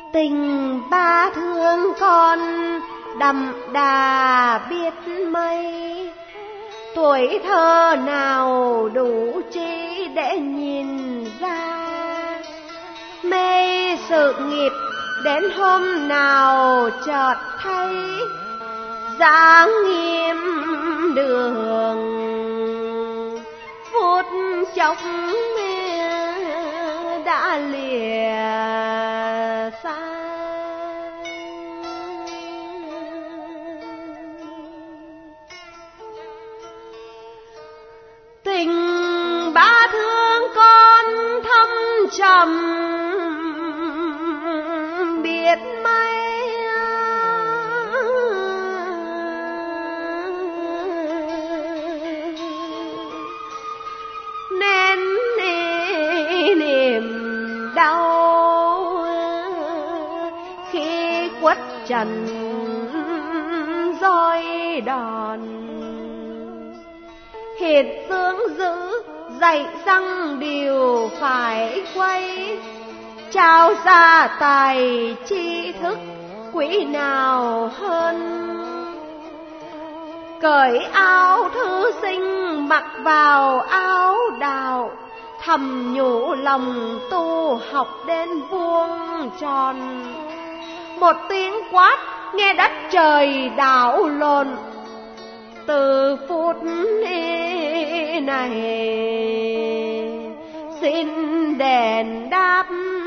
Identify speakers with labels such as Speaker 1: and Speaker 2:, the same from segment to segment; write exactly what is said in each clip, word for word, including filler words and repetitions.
Speaker 1: Tình ba thương con đậm đà biết mấy, tuổi thơ nào đủ chi để nhìn ra. Mê sự nghiệp đến hôm nào chợt thấy, dáng nghiêm đường phút chốc đã lìa xa. Tình ba thương con thâm trầm biết mấy, nên niềm đau khi quất trần roi đòn. Hiệt tướng giữ dạy răng điều phải quay, trao ra tài tri thức quỹ nào hơn. Cởi áo thư sinh mặc vào áo đạo, thầm nhủ lòng tu học đến vuông tròn. Một tiếng quát nghe đất trời đảo lộn, từ phút này xin đền đáp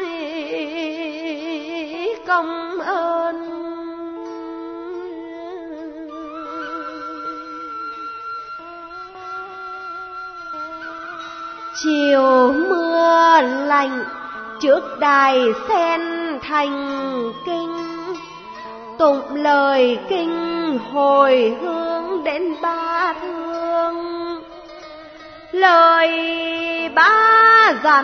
Speaker 1: công ơn. Chiều mưa lạnh trước đài sen thành kinh, tụng lời kinh hồi hướng đến ba thương. Lời ba dặn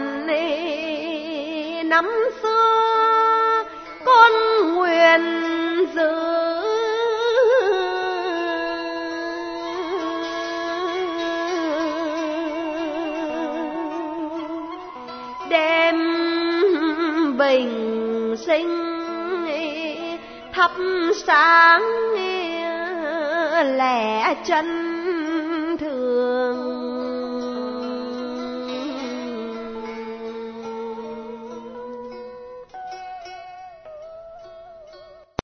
Speaker 1: năm xưa con nguyện giữ, đêm bình sinh thắp sáng lẻ chân